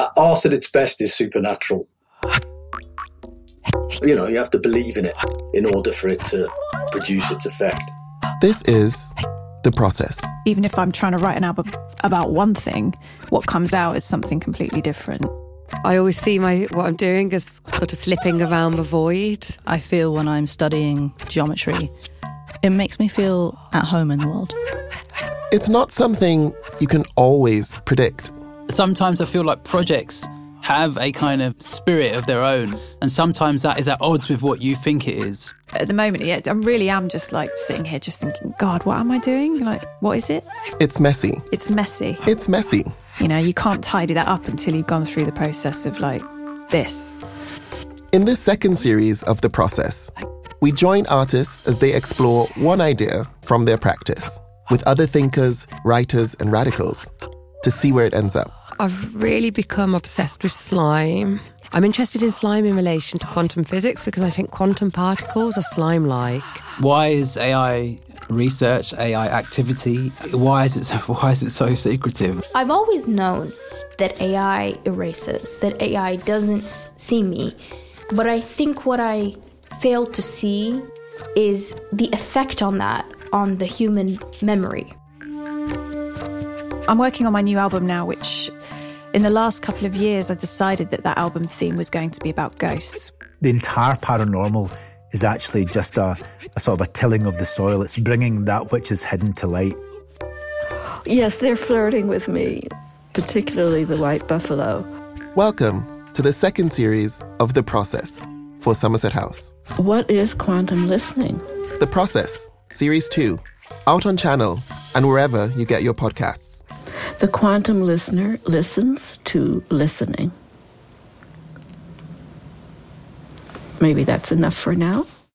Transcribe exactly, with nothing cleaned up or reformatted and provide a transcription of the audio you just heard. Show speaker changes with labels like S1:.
S1: art at its best is supernatural. You know, you have to believe in it in order for it to produce its effect.
S2: This is The Process.
S3: Even if I'm trying to write an album about one thing, what comes out is something completely different.
S4: I always see my what I'm doing as sort of slipping around the void.
S5: I feel when I'm studying geometry, it makes me feel at home in the world.
S2: It's not something you can always predict.
S6: Sometimes I feel like projects have a kind of spirit of their own, and sometimes that is at odds with what you think it is.
S3: At the moment, yeah, I really am just like sitting here just thinking, God, what am I doing? Like, what is it?
S2: It's messy.
S3: It's messy.
S2: It's messy.
S3: You know, you can't tidy that up until you've gone through the process of like this.
S2: In this second series of The Process, we join artists as they explore one idea from their practice with other thinkers, writers, and radicals to see where it ends up.
S4: I've really become obsessed with slime. I'm interested in slime in relation to quantum physics because I think quantum particles are slime-like.
S6: Why is A I research, A I activity, why is it so, why is it so secretive?
S7: I've always known that A I erases, that A I doesn't see me. But I think what I fail to see is the effect on that on the human memory.
S3: I'm working on my new album now, which in the last couple of years, I decided that that album theme was going to be about ghosts.
S8: The entire paranormal is actually just a, a sort of a tilling of the soil. It's bringing that which is hidden to light.
S9: Yes, they're flirting with me, particularly the white buffalo.
S2: Welcome to the second series of The Process for Somerset House.
S9: What is quantum listening?
S2: The Process, Series two, out on Channel and wherever you get your podcasts.
S9: The quantum listener listens to listening. Maybe that's enough for now.